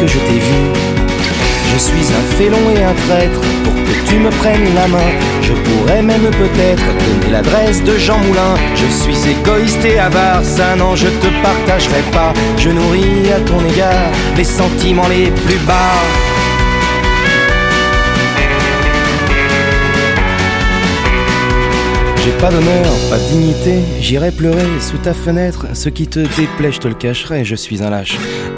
que je t'ai vu. Je suis un félon et un traître, pour que tu me prennes la main. Je pourrais même peut-être donner l'adresse de Jean Moulin. Je suis égoïste et avare, ça non je te partagerai pas. Je nourris à ton égard les sentiments les plus bas. J'ai pas d'honneur, pas de dignité, j'irai pleurer sous ta fenêtre. Ce qui te déplaît, je te le cacherai, je suis un lâche.